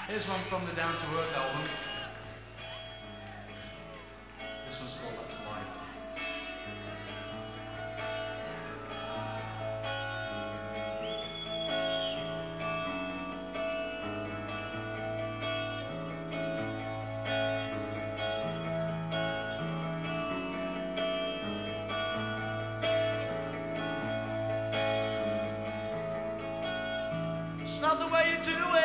Here's one from the Down to Earth album. This one's called That's Life. It's not the way you do